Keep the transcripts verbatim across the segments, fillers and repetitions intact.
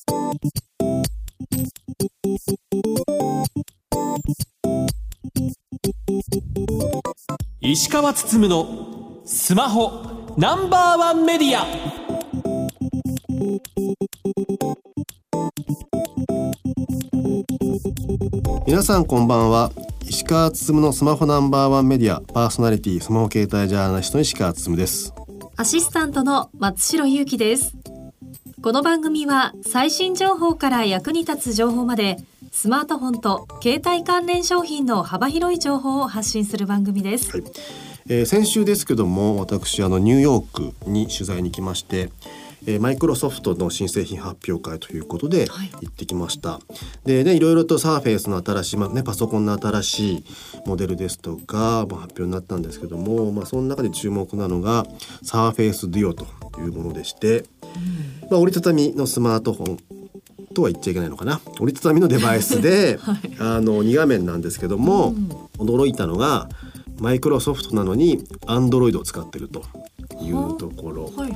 石川つつむのスマホナンバーワンメディア。 皆さんこんばんは。石川つつむのスマホナンバーワンメディアパーソナリティ、スマホ携帯ジャーナリストの石川つつむです。 アシスタントの松代ゆうきです。この番組は最新情報から役に立つ情報まで、スマートフォンと携帯関連商品の幅広い情報を発信する番組です。 はい、えー、先週ですけども、私あのニューヨークに取材に来まして、えー、マイクロソフトの新製品発表会ということで行ってきました。はい、でね、いろいろとサーフェイスの新しい、まあね、パソコンの新しいモデルですとか、まあ、発表になったんですけども、まあ、その中で注目なのがサーフェイスデュオというものでして、うん、まあ、折りたたみのスマートフォンとは言っちゃいけないのかな、折りたたみのデバイスで、はい、あのに画面なんですけども、うん、驚いたのがマイクロソフトなのにアンドロイドを使ってるというところ、はいはい、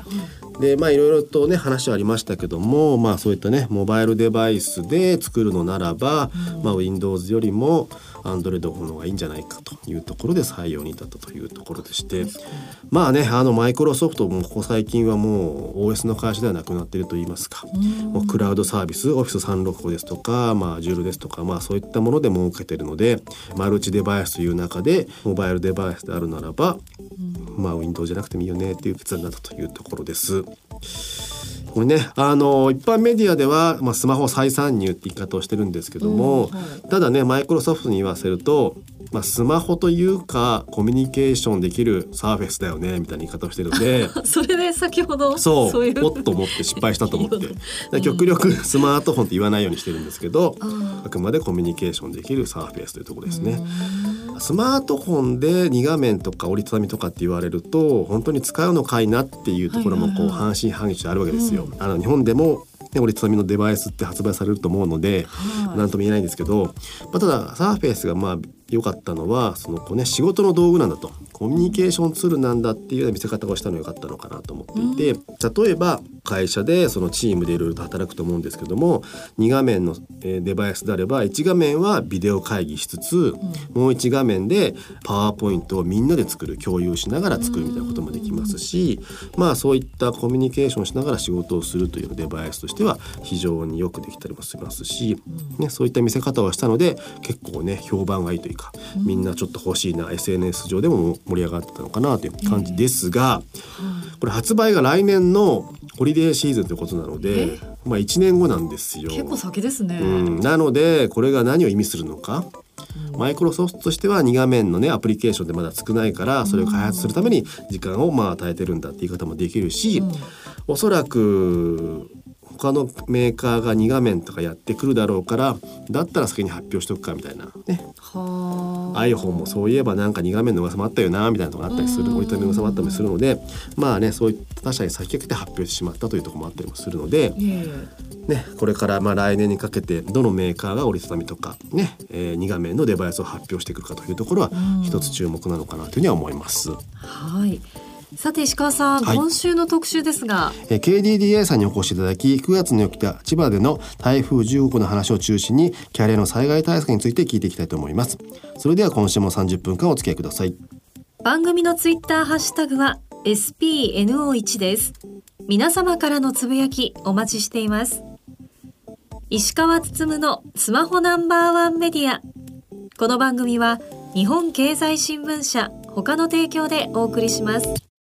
でまあいろいろとね話はありましたけども、まあそういったねモバイルデバイスで作るのならば、うん、まあ Windows よりも Android の方がいいんじゃないかというところで採用に至ったというところでして、まあね、あのマイクロソフトもここ最近はもう オーエス の会社ではなくなっているといいますか、うん、もうクラウドサービス オフィスさんびゃくろくじゅうご ですとか、まあ Azure ですとか、まあそういったもので儲けているので、マルチデバイスという中でモバイルデバイスであるならば、うん、まあ Windows じゃなくてもいいよねっていう決断になったというところです。これね、あの一般メディアでは、まあ、スマホ再参入って言い方をしてるんですけども、うん、はい、ただねマイクロソフトに言わせると、まあ、スマホというかコミュニケーションできるサーフェイスだよねみたいな言い方をしてるのでそれで先ほどそうそういうおっと思って失敗したと思ってうん、極力スマートフォンって言わないようにしてるんですけど、あくまでコミュニケーションできるサーフェイスというところですね。スマートフォンでに画面とか折りたたみとかって言われると本当に使うのかいなっていうところもこう半信半疑あるわけですよ。うん、あの日本でも折りたたみのデバイスって発売されると思うので、はい、なんとも言えないんですけど、まあ、ただサーフェイスがまあ良かったのはそのこう、ね、仕事の道具なんだと、コミュニケーションツールなんだっていうような見せ方をしたのが良かったのかなと思っていて、うん、例えば会社でそのチームでいろいろと働くと思うんですけども、に画面のデバイスであればいち画面はビデオ会議しつつ、うん、もういち画面でパワーポイントをみんなで作る、共有しながら作るみたいなこともできますし、うん、まあそういったコミュニケーションしながら仕事をするというデバイスとしては非常によくできたりもしますし、うん、ね、そういった見せ方をしたので結構ね評判がいいというか、うん、みんなちょっと欲しいな エスエヌエス 上でも盛り上がってたのかなという感じですが、これ発売が来年のホリデーシーズンということなので、まあ、いちねんごなんですよ。 結構先ですね。 うん、なのでこれが何を意味するのか、うん、マイクロソフトとしてはに画面のねアプリケーションでまだ少ないからそれを開発するために時間をまあ与えてるんだって言い方もできるし、うん、おそらく他のメーカーがに画面とかやってくるだろうから、だったら先に発表しとくかみたいなね。は iPhone もそういえばなんかに画面の噂もあったよなみたいなのがあったりする、折りたたみの噂もあったりするので、まあねそういった他社に先駆けて発表してしまったというところもあったりもするので、ね、これからまあ来年にかけてどのメーカーが折りたたみとかね、えー、に画面のデバイスを発表してくるかというところは一つ注目なのかなというふうには思います。 はい、さて石川さん、はい、今週の特集ですが、 えー、ケーディーディーアイ さんにお越しいただき、くがつに起きた千葉での台風じゅうごごの話を中心にキャリアの災害対策について聞いていきたいと思います。それでは今週もさんじゅっぷんかんお付き合いください。 番組のツイッターハッシュタグは エスピーエヌオーワン です。皆様からのつぶやきお待ちしています。石川つつむのスマホナンバーワンメディア。この番組は日本経済新聞社他の提供でお送りします。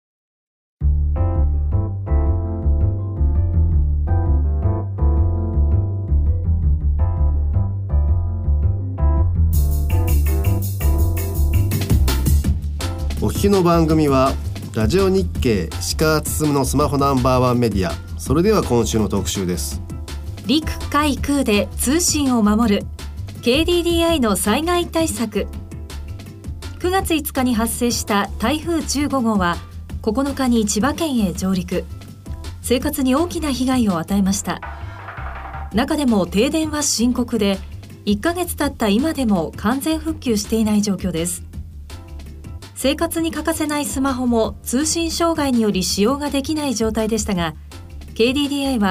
お聞きの番組はラジオ日経石川つつむのスマホナンバーワンメディア。それでは今週の特集です。 陸海空で通信を守る ケーディーディーアイ の災害対策。くがついつかに発生した台風じゅうごごうはここのかに千葉県へ上陸、生活に大きな被害を与えました。中でも停電は深刻で、いっかげつ経った今でも完全復旧していない状況です。生活に欠かせないスマホも通信障害により使用ができない状態でしたが、 ケーディーディーアイ は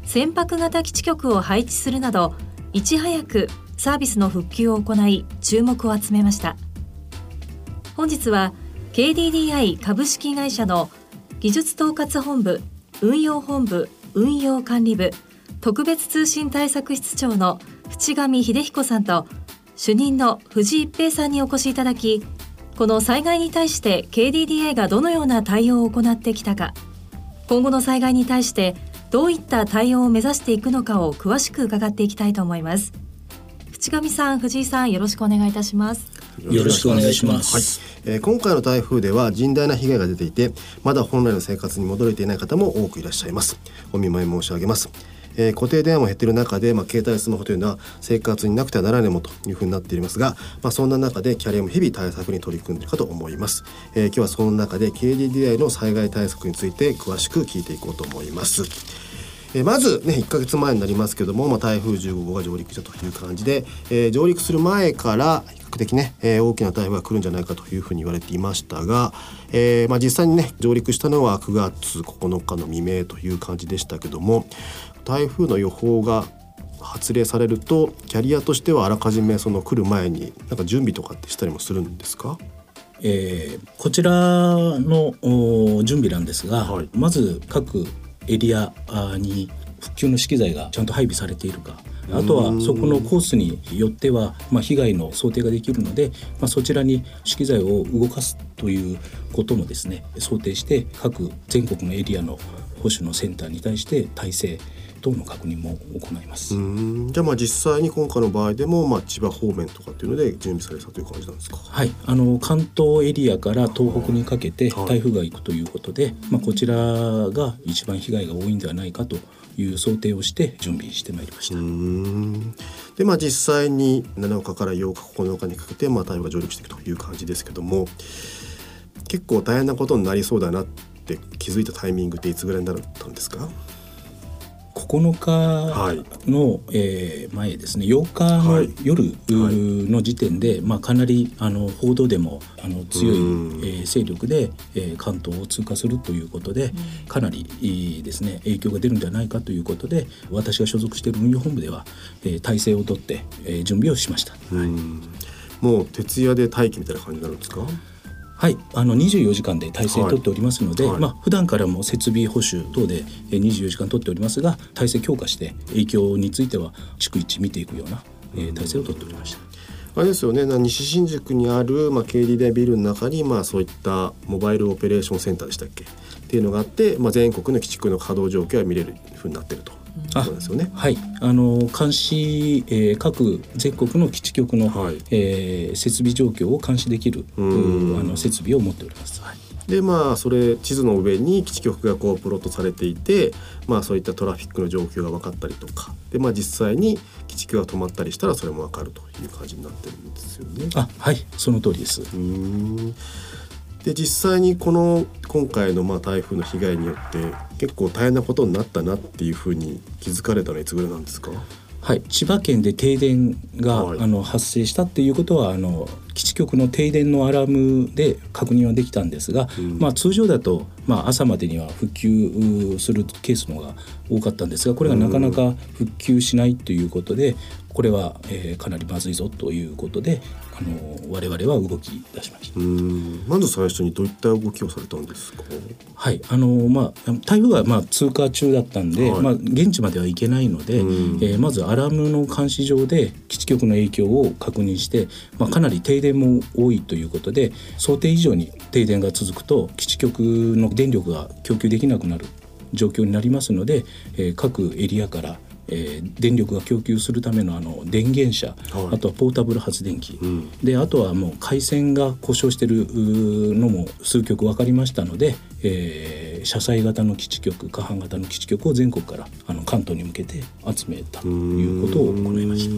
船舶型基地局を配置するなど、いち早くサービスの復旧を行い注目を集めました。本日は ケーディーディーアイ 株式会社の技術統括本部、運用本部、運用管理部、特別通信対策室長の渕上秀彦さんと主任の藤井一平さんにお越しいただき、この災害に対して ケーディーディーアイ がどのような対応を行ってきたか、今後の災害に対してどういった対応を目指していくのかを詳しく伺っていきたいと思います。渕上さん、藤井さん、よろしくお願いいたします。 よろしくお願いします。 はい、えー、今回の台風では甚大な被害が出ていて、まだ本来の生活に戻れていない方も多くいらっしゃいます。お見舞い申し上げます。えー、固定電話も減っている中で、まあ、携帯スマホというのは生活になくてはならないものというふうになっていますが、まあ、そんな中でキャリアも日々対策に取り組んでいるかと思います。えー、今日はその中で ケーディーディーアイ の災害対策について詳しく聞いていこうと思います。えー、まずね、いっかげつまえになりますけども、まあ、台風じゅうごごうが上陸したという感じで、えー、上陸する前から比較的ね、えー、大きな台風が来るんじゃないかというふうに言われていましたが、えーまあ、実際にね上陸したのはくがつここのかの未明という感じでしたけども、台風の予報が発令されるとキャリアとしてはあらかじめその来る前になんか準備とかってしたりもするんですか？ えー、こちらの準備なんですが、はい、まず各エリアに復旧の資機材がちゃんと配備されているか、あとはそこのコースによっては、まあ、被害の想定ができるので、まあ、そちらに資機材を動かすということもですね想定して、各全国のエリアの保守のセンターに対して体制等の確認も行います。 うーん、じゃあまあ実際に今回の場合でも、まあ、千葉方面とかっていうので準備されたという感じなんですか？ はい、あの関東エリアから東北にかけて台風が行くということで、はい、まあ、こちらが一番被害が多いんではないかという想定をして準備してまいりました。 うーん、で、まあ、実際になのかからようかここのかにかけて、まあ、台風が上陸していくという感じですけども、結構大変なことになりそうだなって気づいたタイミングっていつぐらいになったんですか？ ここのかの、はい、えー、前ですね、ようかの夜の時点で、はい、まあ、かなりあの報道でもあの強い、えー、勢力で、えー、関東を通過するということで、かなりいいですね影響が出るんじゃないかということで、私が所属している運輸本部では、えー、体制をとって、えー、準備をしました。 うん、もう徹夜で待機みたいな感じになるんですか？ はい、あのにじゅうよじかんで体制取っておりますので、はいはい、まあ、普段からも設備保守等でにじゅうよじかん取っておりますが、体制強化して影響については逐一見ていくような、えー、体制を取っておりました。 あれですよね、西新宿にある、まあ、ケーディーディーアイ ビルの中に、まあ、そういったモバイルオペレーションセンターでしたっけっていうのがあって、まあ、全国の基地局の稼働状況が見れるふうになっていると。そうですよね。 はい、あの監視、えー、各全国の基地局の、はい、えー、設備状況を監視できるあの設備を持っております。はい、 で、まあ、それ地図の上に基地局がこうプロットされていて、まあ、そういったトラフィックの状況が分かったりとかで、まあ、実際に基地局が止まったりしたらそれも分かるという感じになってるんですよね。 あ、はい、その通りです。 うーん、で実際にこの今回のまあ台風の被害によって結構大変なことになったなっていうふうに気づかれたのはいつぐらいなんですか？ はい、千葉県で停電が、はい、あの発生したっていうことはあの基地局の停電のアラームで確認はできたんですが、うん、まあ、通常だと、まあ、朝までには復旧するケースの方が多かったんですが、これがなかなか復旧しないということで、これは、えー、かなりまずいぞということで、あの我々は動き出しました。 うーん、まず最初にどういった動きをされたんですか？ はい、あのまあ、台風がまあ通過中だったんで、はい、まあ、現地までは行けないので、えー、まずアラームの監視上で基地局の影響を確認して、まあ、かなり停電も多いということで、想定以上に停電が続くと基地局の電力が供給できなくなる状況になりますので、えー、各エリアからえー、電力が供給するためのあの電源車、はい、あとはポータブル発電機、うん、であとはもう回線が故障しているのも数局分かりましたので、えー、車載型の基地局、可搬型の基地局を全国からあの関東に向けて集めたということを行いました。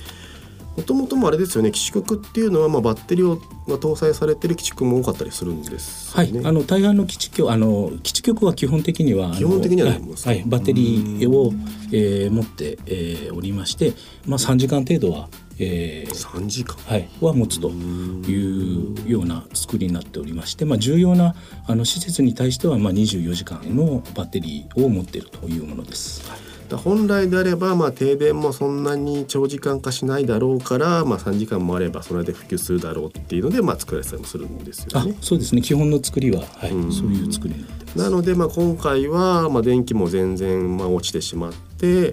もともともあれですよね、基地局っていうのはまあバッテリーが搭載されている基地局も多かったりするんですよね。 はい、あの大半の基地局、あの基地局は基本的には基本的には、 はいはい、バッテリーを、えー、持って、えー、おりまして、まあ、さんじかん程度は、えーさんじかん、 はい、は持つというような作りになっておりまして、まあ、重要なあの施設に対してはまあにじゅうよじかんのバッテリーを持っているというものです。はい、 だ本来であれば、まあ、停電もそんなに長時間化しないだろうから、まあ、さんじかんもあればそれで普及するだろうっていうので、まあ、作られてたりもするんですよね。 あ、そうですね、基本の作りは、はい、うん、そういう作りになってます。 なので、まあ、今回は、まあ、電気も全然、まあ、落ちてしまって、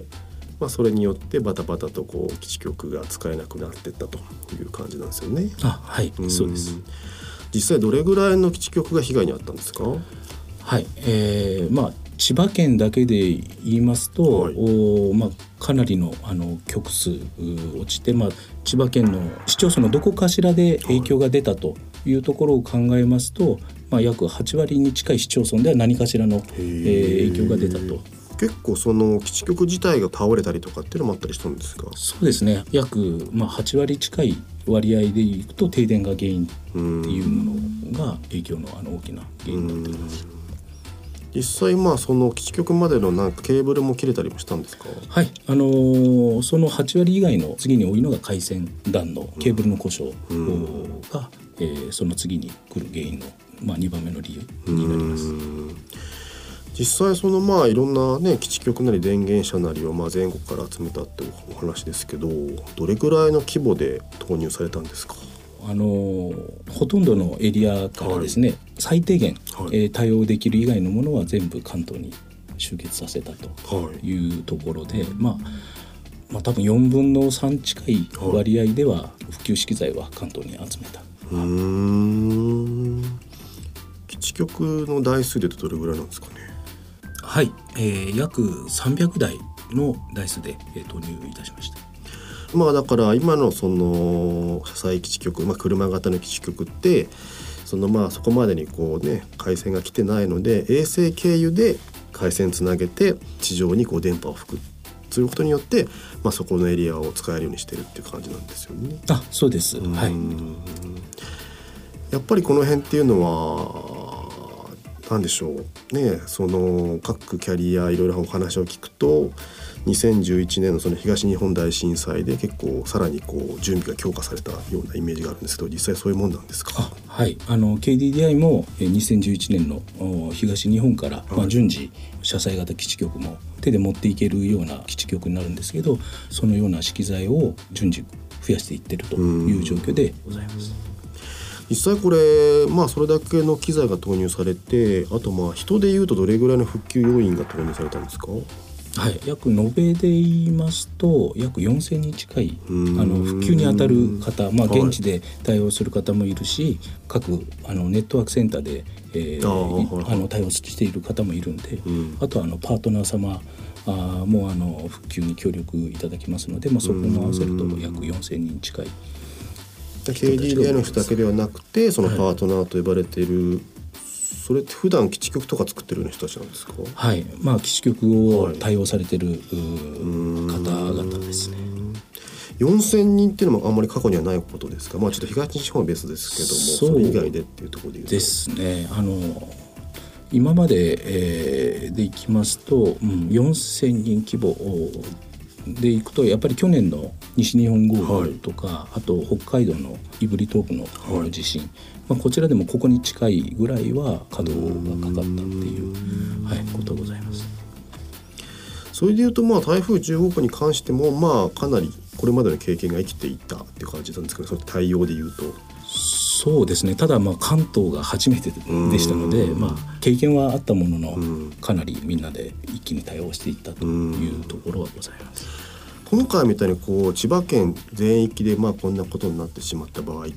まあ、それによってバタバタとこう基地局が使えなくなっていったという感じなんですよね。 あ、はい、うん、そうです。 実際どれぐらいの基地局が被害に遭ったんですか？ はい、えーまあ、千葉県だけで言いますと、はい、おまあ、かなりの、あの局数落ちて、まあ、千葉県の市町村のどこかしらで影響が出たというところを考えますと、はい、まあ、約はち割に近い市町村では何かしらの、えー、影響が出たと。 結構その基地局自体が倒れたりとかっていうのもあったりしたんですか？ そうですね、約、まあ、はち割近い割合でいくと停電が原因っていうものが影響の、あの大きな原因になってきます。 実際、まあその基地局までのなんかケーブルも切れたりもしたんですか？ はい、あのー、そのはち割以外の次に多いのが回線段のケーブルの故障が、うん、えー、その次に来る原因の、まあ、にばんめの理由になります。 うん、実際そのまあいろんなね基地局なり電源車なりをまあ全国から集めたってお話ですけど、どれくらいの規模で投入されたんですか？ あのほとんどのエリアからですね、はい、最低限、はい、えー、対応できる以外のものは全部関東に集結させたというところで、はい、まあ、まあ多分よんぶんのさん近い割合では普及資機材は関東に集めた。 うーん、基地局の台数でどれぐらいなんですかね？ はい、えー、約さんびゃくだいの台数で、えー、投入いたしました。 まあ、だから今のその車載基地局、まあ、車型の基地局ってそのまあそこまでにこうね回線が来てないので衛星経由で回線つなげて地上にこう電波を吹くすることによって、まあ、そこのエリアを使えるようにしてるっていう感じなんですよね。 あ、そうです、はい、 やっぱりこの辺っていうのは何でしょうね、その各キャリアいろいろお話を聞くとにせんじゅういちねんのその東日本大震災で結構さらにこう準備が強化されたようなイメージがあるんですけど、実際そういうもんなんですか？ あ、はい、あの ケーディーディーアイ もにせんじゅういちねんの東日本から、はい、まあ、順次車載型基地局も手で持っていけるような基地局になるんですけど、そのような資機材を順次増やしていってるという状況でございます。 実際これ、まあ、それだけの機材が投入されて、あとまあ人でいうとどれぐらいの復旧要員が投入されたんですか？ はい、約延べで言いますと約よんせんにん近いあの復旧に当たる方、まあ、現地で対応する方もいるし、はい、各あのネットワークセンターで、えー、ああの対応している方もいるんで、うん、あとはあのパートナー様あもうあの復旧に協力いただきますので、まあ、そこも合わせると約よんせんにん近い。 ケーディーディーアイ の人だけではなくてそのパートナーと呼ばれている、はい、それって普段基地局とか作ってるような人たちなんですか？ はい、まあ、基地局を対応されている、はい、方々ですね。 よんせんにんっていうのもあんまり過去にはないことですか？まあ、ちょっと東日本は別ですけども そ, それ以外でっていうところで言うとですね、あの今まで、えー、でいきますと、うん、よんせんにん規模でいくとやっぱり去年の西日本豪雨とか、はい、あと北海道の胆振東部の地震、はい、まあ、こちらでもここに近いぐらいは稼働がかかったっていう、はい、ことがございます。 それでいうと、まあ、台風じゅうごごうに関しても、まあ、かなりこれまでの経験が生きていたっていう感じなんですけど、その対応でいうと。 そうですね、ただまあ関東が初めてでしたので、まあ、経験はあったもののかなりみんなで一気に対応していったというところはございます。 今回みたいにこう千葉県全域でまあこんなことになってしまった場合って、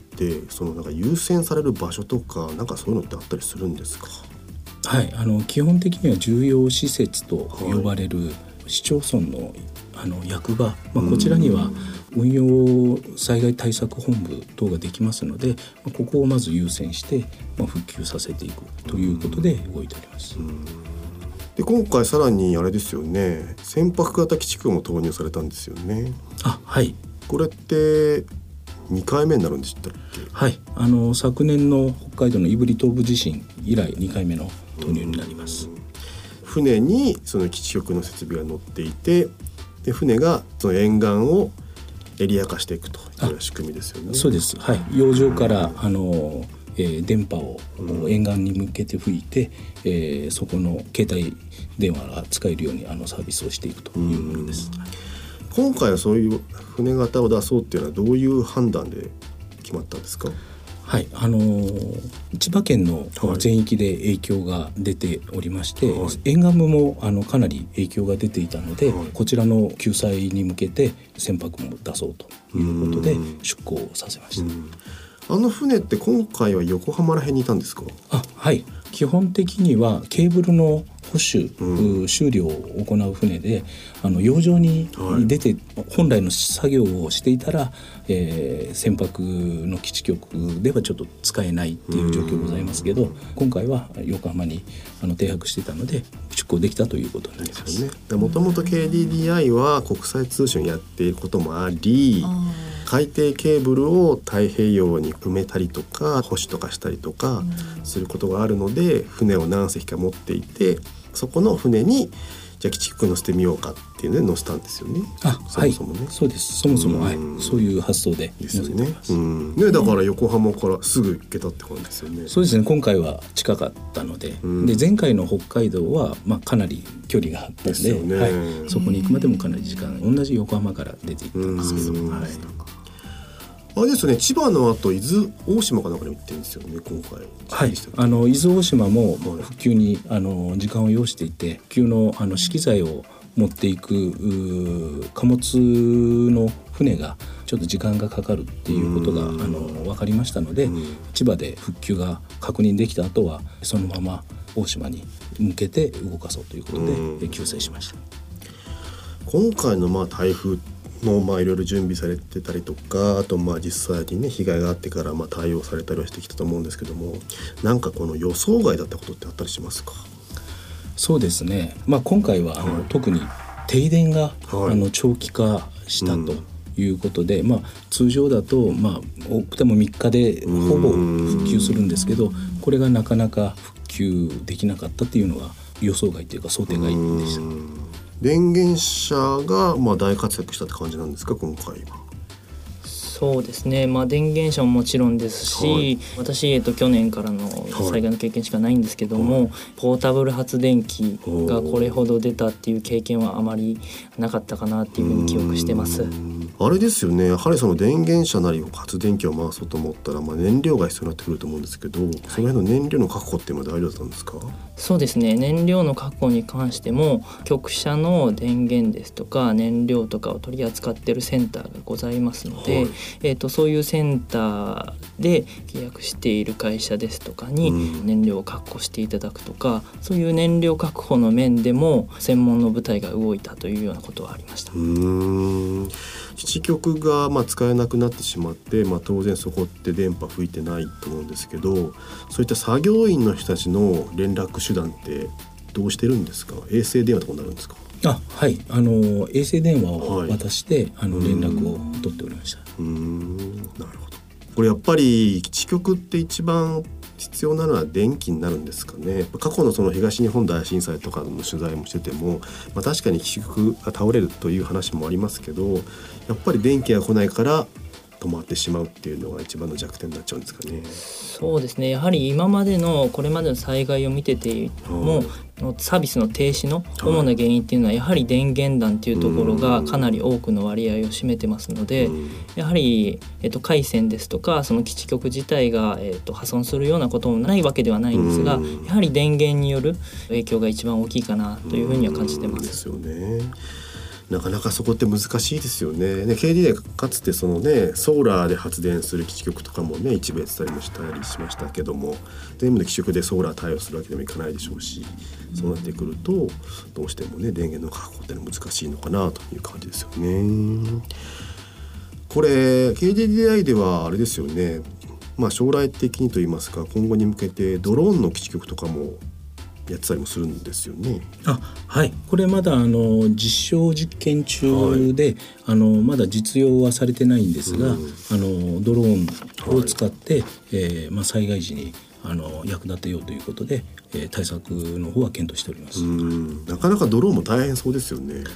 そのなんか優先される場所とかなんかそういうのってあったりするんですか？ はい、あの基本的には重要施設と呼ばれる市町村のあの役場、まあ、こちらには運用災害対策本部等ができますので、まあ、ここをまず優先して、まあ、復旧させていくということで動いております。 で今回さらにあれですよね、船舶型基地局も投入されたんですよね。 あ、はい。 これってにかいめになるんでしたっけ？ はい、あの昨年の北海道の胆振東部地震以来にかいめの投入になります。 船にその基地局の設備が乗っていて、で船がその沿岸をエリア化していくという仕組みですよね。 そうです、はい、洋上からあのえー、電波を沿岸に向けて吹いて、えー、そこの携帯電話が使えるようにあのサービスをしていくというものです。 今回はそういう船型を出そうっていうのはどういう判断で決まったんですか？ はい、あのー、千葉県の全域で影響が出ておりまして、はい、沿岸部もあのかなり影響が出ていたので、はい、こちらの救済に向けて船舶も出そうということで出港させました。 あの船って今回は横浜ら辺にいたんですか？ あ、はい、基本的にはケーブルの保守、うん、修理を行う船で、あの洋上に出て本来の作業をしていたら、えー、船舶の基地局ではちょっと使えないっていう状況ございますけど、うん、今回は横浜にあの停泊していたので出港できたということになります。 もともと ケーディーディーアイ は国際通信をやっていることもあり、海底ケーブルを太平洋に埋めたりとか保守とかしたりとかすることがあるので、船を何隻か持っていて、そこの船にじゃあ基地局乗せてみようかっていうので乗せたんですよね。 あ、そもそもね、はい、そうです。そもそも、はい、そういう発想で乗せてます。 うん、ね、だから横浜からすぐ行けたって感じですよね。 そうですね。今回は近かったので、うん、で前回の北海道はまあかなり距離があったんで、ね、はい、そこに行くまでもかなり時間、同じ横浜から出て行ったんですけど、はい。 あれですね、千葉の後伊豆大島かなんかにも行ってるんですよね今回。 はい、あの伊豆大島も復旧にあの時間を要していて、復旧のあの資機材を持っていく貨物の船がちょっと時間がかかるっていうことがあの分かりましたので、千葉で復旧が確認できた後はそのまま大島に向けて動かそうということで救済しました。 今回のまあ台風のまあいろいろ準備されてたりとか、あとまあ実際にね被害があってからまあ対応されたりはしてきたと思うんですけども、なんかこの予想外だったことってあったりしますか？ そうですね、まあ、今回はあの、はい、特に停電が、はい、あの長期化したということで、うん、まあ、通常だと、まあ、多くてもみっかでほぼ復旧するんですけど、これがなかなか復旧できなかったっていうのは予想外というか想定外でした。 電源車がまあ大活躍したって感じなんですか今回は？ そうですね、まあ、電源車ももちろんですし、はい、私、えっと、去年からの災害の経験しかないんですけども、はい、ポータブル発電機がこれほど出たっていう経験はあまりなかったかなっていうふうに記憶してます。 あれですよね、やはりその電源車なり発電機を回そうと思ったら、まあ、燃料が必要になってくると思うんですけど、はい、その辺の燃料の確保っていうのは大丈夫だったんですか？ そうですね、燃料の確保に関しても局車の電源ですとか燃料とかを取り扱っているセンターがございますので、はい、えーと、そういうセンターで契約している会社ですとかに燃料を確保していただくとか、うん、そういう燃料確保の面でも専門の部隊が動いたというようなことはありました。 うーん、基地局がまあ使えなくなってしまって、まあ、当然そこって電波吹いてないと思うんですけど、そういった作業員の人たちの連絡手段ってどうしてるんですか？衛星電話とかになるんですか？ あ、はい、あの衛星電話を渡して、はい、あの連絡を取っておりました。 うーん、なるほど。これやっぱり基地局って一番必要なのは電気になるんですかね。過去のその東日本大震災とかの取材もしてても、まあ、確かに基地局が倒れるという話もありますけど、やっぱり電気が来ないから止まってしまうっていうのが一番の弱点になっちゃうんですかね。 そうですね、やはり今までのこれまでの災害を見てても、はい、サービスの停止の主な原因っていうのはやはり電源断っていうところがかなり多くの割合を占めてますので、やはり、えっと、回線ですとかその基地局自体が、えっと、破損するようなこともないわけではないんですが、やはり電源による影響が一番大きいかなというふうには感じてます。 ですよね。なかなかそこって難しいですよね。ね、ケーディーディー かつてそのねソーラーで発電する基地局とかもね一部やってたりもしたりしましたけども、全部の基地局でソーラー対応するわけでもいかないでしょうし、そうなってくるとどうしてもね電源の確保ってのは難しいのかなという感じですよね。これ ケーディーディーアイ ではあれですよね、まあ、将来的にといいますか今後に向けてドローンの基地局とかもやってたりもするんですよね。 あ、はい、これまだあの実証実験中で、はい、あのまだ実用はされてないんですが、うん、あのドローンを使って、はい、えーまあ、災害時にあの役立てようということで、えー、対策の方は検討しております。 うん、なかなかドローンも大変そうですよね。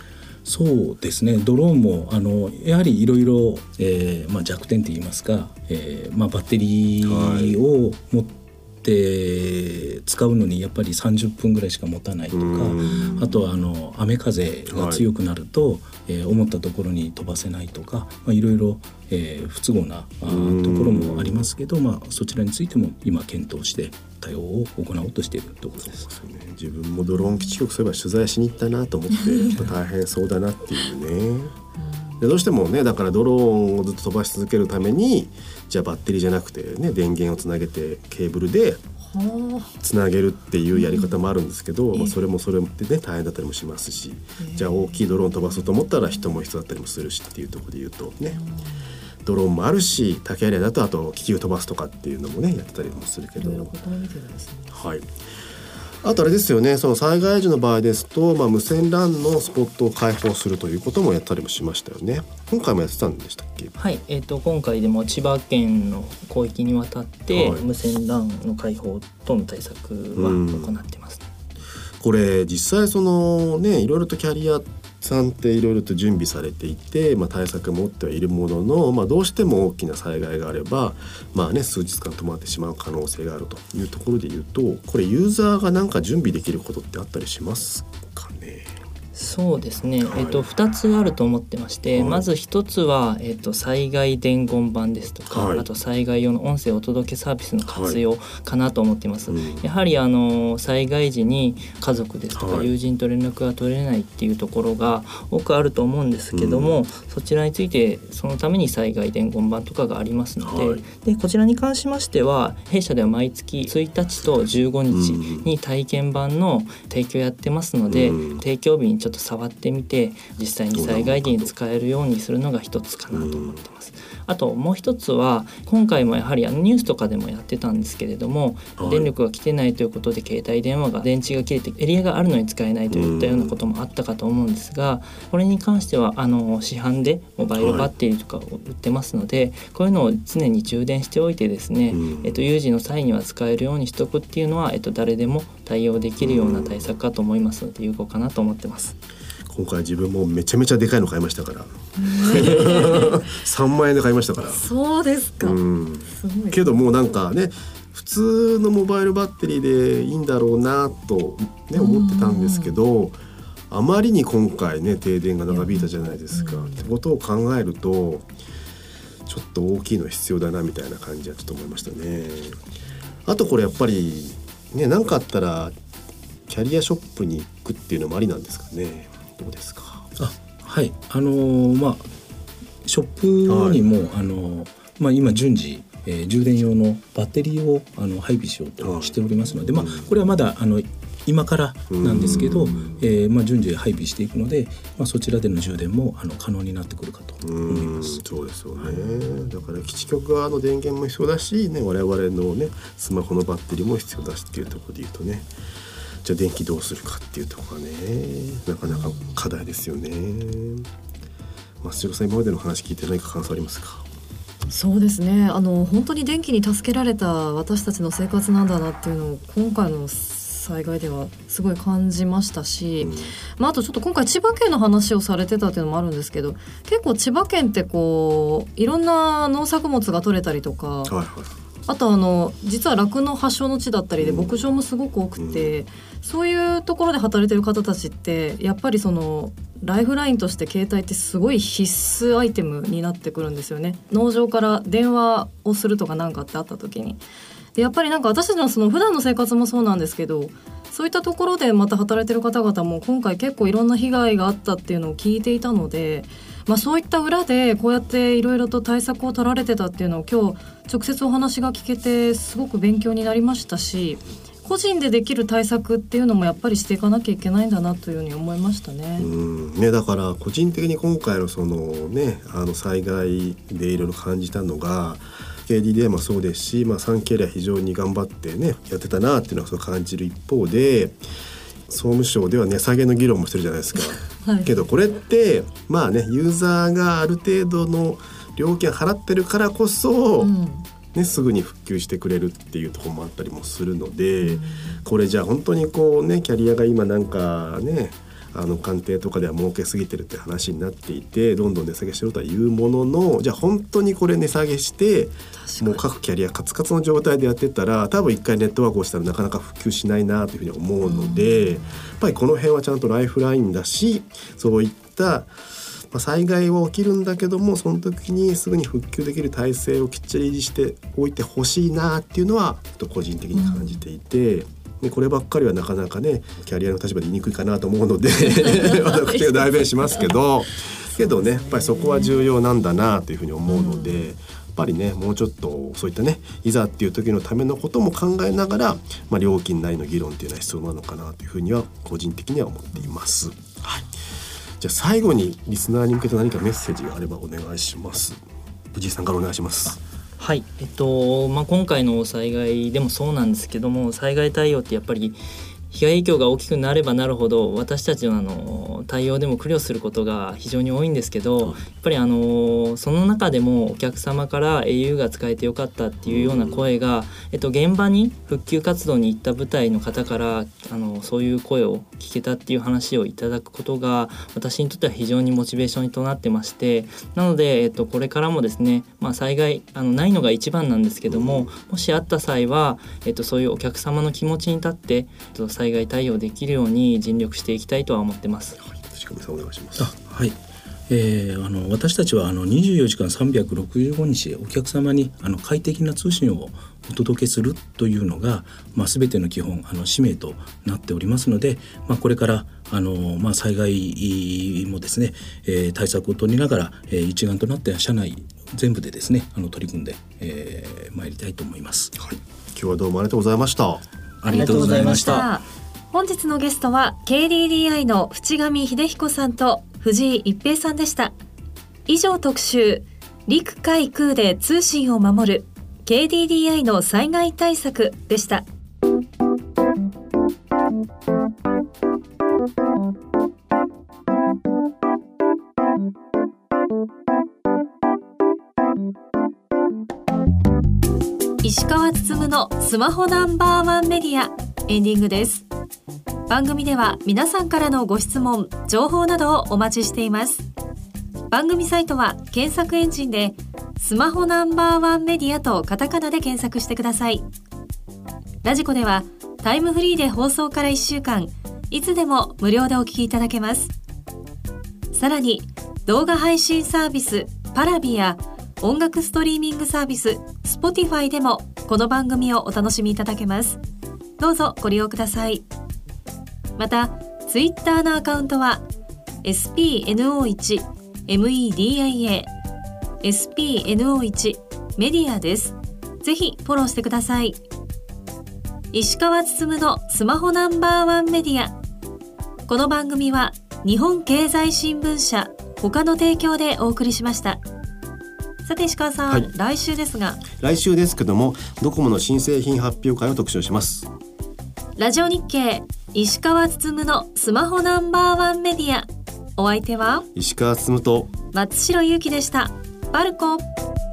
そうですね、ドローンもあのやはりいろいろ弱点といいますか、えーまあ、バッテリーを持って使うのにやっぱりさんじゅっぷんぐらいしか持たないとか、あとはあの雨風が強くなると、はいえー、思ったところに飛ばせないとか、まあ、いろいろ、えー、不都合なあところもありますけど、まあ、そちらについても今検討して対応を行おうとしているところです。 そうですね、自分もドローン基地局そういえば取材しに行ったなと思って大変そうだなっていうねでどうしてもねだからドローンをずっと飛ばし続けるためにじゃあバッテリーじゃなくて、ね、電源をつなげてケーブルでつなげるっていうやり方もあるんですけど、まあ、それもそれで、ね、大変だったりもしますし、じゃあ大きいドローン飛ばそうと思ったら人も必要だったりもするしっていうところで言うとね、ドローンもあるし竹槍だとあと気球飛ばすとかっていうのもねやってたりもするけど、はい、あとあれですよね、その災害時の場合ですと、まあ、無線 ラン のスポットを開放するということもやったりもしましたよね。今回もやってたんでしたっけ？ はい、えー、と今回でも千葉県の広域にわたって、はい、無線 ラン の開放等の対策は行ってますね。 これ実際そのねいろいろとキャリアさんっていろいろと準備されていて、まあ、対策を持ってはいるものの、まあ、どうしても大きな災害があれば、まあね、数日間止まってしまう可能性があるというところでいうと、これユーザーが何か準備できることってあったりしますかね？ そうですね、はい、えっと、ふたつあると思ってまして、はい、まずひとつは、えっと、災害伝言板ですとか、はい、あと災害用の音声お届けサービスの活用かなと思っています、はい、やはりあの災害時に家族ですとか友人と連絡が取れないっていうところが多くあると思うんですけども、うん、そちらについてそのために災害伝言板とかがありますので、はい、でこちらに関しましては弊社では毎月ついたちとじゅうごにちに体験版の提供やってますので、うん、提供日にちょっと触ってみて実際に災害時に使えるようにするのが一つかなと思ってます。あともう一つは今回もやはりあのニュースとかでもやってたんですけれども、はい、電力が来てないということで携帯電話が電池が切れてエリアがあるのに使えないといったようなこともあったかと思うんですが、これに関してはあの市販でモバイルバッテリーとかを売ってますので、はい、こういうのを常に充電しておいてですね、えっと、有事の際には使えるようにしておくっていうのは、えっと、誰でも対応できるような対策かと思いますので有効かなと思ってます。 今回自分もめちゃめちゃでかいの買いましたからさんまんえんで買いましたから。 そうですか、うん、すごい。 けどもうなんかね普通のモバイルバッテリーでいいんだろうなと、ね、思ってたんですけど、あまりに今回ね停電が長引いたじゃないですか、ってことを考えるとちょっと大きいの必要だなみたいな感じはちょっと思いましたね。あとこれやっぱりね何かあったらキャリアショップに行くっていうのもありなんですかね。どうですか？ あ、はい、あのー、まあショップにも、はい、あのー、まあ今順次、えー、充電用のバッテリーをあの配備しようとしておりますので、はい、まあこれはまだあの今からなんですけど、えーまあ、順次配備していくので、まあ、そちらでの充電もあの可能になってくるかと思います。 うそうですよね、はい、だから基地局側の電源も必要だし、ね、我々の、ね、スマホのバッテリーも必要だしっていうところで言うとね、じゃあ電気どうするかっていうところがねなかなか課題ですよね。増代さん今までの話聞いて何か感想ありますか？ そうですね、あの本当に電気に助けられた私たちの生活なんだなっていうのを今回の災害ではすごい感じましたし、うんまあ、あとちょっと今回千葉県の話をされてたっていうのもあるんですけど、結構千葉県ってこういろんな農作物が取れたりとか、はいはい、あとあの実は酪農発祥の地だったりで牧場もすごく多くて、うん、そういうところで働いてる方たちってやっぱりそのライフラインとして携帯ってすごい必須アイテムになってくるんですよね。農場から電話をするとかなんかってあった時にでやっぱりなんか私たちのその普段の生活もそうなんですけど、そういったところでまた働いてる方々も今回結構いろんな被害があったっていうのを聞いていたので、まあ、そういった裏でこうやっていろいろと対策を取られてたっていうのを今日直接お話が聞けてすごく勉強になりましたし、個人でできる対策っていうのもやっぱりしていかなきゃいけないんだなというふうに思いましたね。 うんね、だから個人的に今回のそのねあの災害でいろいろ感じたのが ケーディーディーアイ もそうですし、まあ、サンキャリア非常に頑張ってねやってたなっていうのはそう感じる一方で、総務省では値下げの議論もしてるじゃないですか、はい、けどこれってまあねユーザーがある程度の料金払ってるからこそ、うんね、すぐに復旧してくれるっていうところもあったりもするので、うん、これじゃあ本当にこうねキャリアが今なんかねあの官邸とかでは儲けすぎてるって話になっていてどんどん値下げしてるとはいうもののじゃあ本当にこれ値下げしてもう各キャリアカツカツの状態でやってったら多分一回ネットワークをしたらなかなか普及しないなというふうに思うので、やっぱりこの辺はちゃんとライフラインだしそういったまあ、災害は起きるんだけどもその時にすぐに復旧できる体制をきっちり維持しておいてほしいなっていうのはちょっと個人的に感じていて、うんでこればっかりはなかなかねキャリアの立場で言いにくいかなと思うので私が代弁しますけどけどねやっぱりそこは重要なんだなというふうに思うので、うん、やっぱりねもうちょっとそういったねいざっていう時のためのことも考えながら、まあ、料金内の議論っていうのは必要なのかなというふうには個人的には思っています。はい、じゃあ最後にリスナーに向けて何かメッセージがあればお願いします。藤井さんからお願いします。 はい、えっとまあ、今回の災害でもそうなんですけども災害対応ってやっぱり被害影響が大きくなればなるほど私たちのあの対応でも苦慮することが非常に多いんですけど、やっぱりあのその中でもお客様から エーユー が使えてよかったっていうような声が、えっと、現場に復旧活動に行った部隊の方からあのそういう声を聞けたっていう話をいただくことが私にとっては非常にモチベーションとなってまして、なので、えっと、これからもですね、まあ、災害あのないのが一番なんですけども、もしあった際は、えっと、そういうお客様の気持ちに立って、えっと、災害対応できるように尽力していきたいとは思ってます。 はい、さんお願いします。 あ、はい、えー、あの私たちはあのにじゅうよじかんさんびゃくろくじゅうごにちお客様にあの快適な通信をお届けするというのが、まあ、全ての基本あの使命となっておりますので、まあ、これからあの、まあ、災害もですね、えー、対策を取りながら、えー、一丸となって社内全部でですねあの取り組んで、えー、参りたいと思います。 はい、今日はどうもありがとうございました。 ありがとうございました。 本日のゲストは ケーディーディーアイ の渕上秀彦さんと藤井一平さんでした。以上特集陸海空で通信を守る ケーディーディーアイ の災害対策でした。石川つつむのスマホナンバーワンメディアエンディングです。番組では皆さんからのご質問情報などをお待ちしています。番組サイトは検索エンジンでスマホナンバーワンメディアとカタカナで検索してください。ラジコではタイムフリーで放送からいっしゅうかんいつでも無料でお聞きいただけます。さらに動画配信サービスパラビや音楽ストリーミングサービス Spotify でもこの番組をお楽しみいただけます。どうぞご利用ください。また Twitter のアカウントは エスピーエヌオーワン メディア エスピーエヌオーワン メディアです。ぜひフォローしてください。石川つつむのスマホナンバーワンメディア。この番組は日本経済新聞社他の提供でお送りしました。さて石川さん、はい、来週ですが来週ですけどもドコモの新製品発表会を特集します。 ラジオ日経石川つつむのスマホナンバーワンメディア。お相手は石川つつむと松代ゆうきでした。パルコ。